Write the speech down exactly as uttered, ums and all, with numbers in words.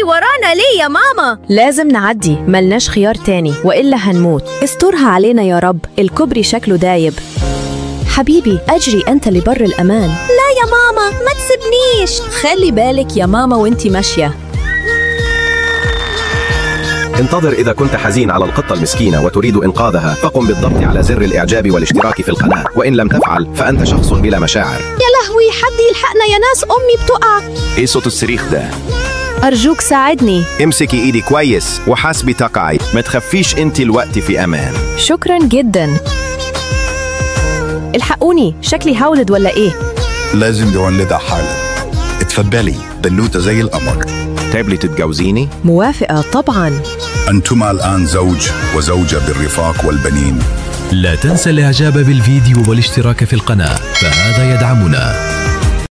ورانا ليه يا ماما؟ لازم نعدي، ملناش خيار تاني وإلا هنموت. استرها علينا يا رب، الكوبري شكله دايب. حبيبي أجري أنت لبر الأمان. لا يا ماما ما تسيبنيش. خلي بالك يا ماما وانتي ماشية. انتظر، إذا كنت حزين على القطة المسكينة وتريد إنقاذها فقم بالضغط على زر الإعجاب والاشتراك في القناة، وإن لم تفعل فأنت شخص بلا مشاعر. يا لهوي، حد يلحقنا يا ناس، أمي بتقع. إيه صوت الصريخ ده؟ أرجوك ساعدني. امسكي إيدي كويس وحاسبي تقعي، ما تخافيش، أنت الوقت في أمان. شكرا جدا. الحقوني، شكلي هولد ولا إيه؟ لازم نولدها حالا. اتفضلي، بنوتة زي القمر. تابلي تتجوزيني؟ موافقة طبعا. أنتما الآن زوج وزوجة بالرفاق والبنين. لا تنسى الإعجاب بالفيديو والاشتراك في القناة، فهذا يدعمنا.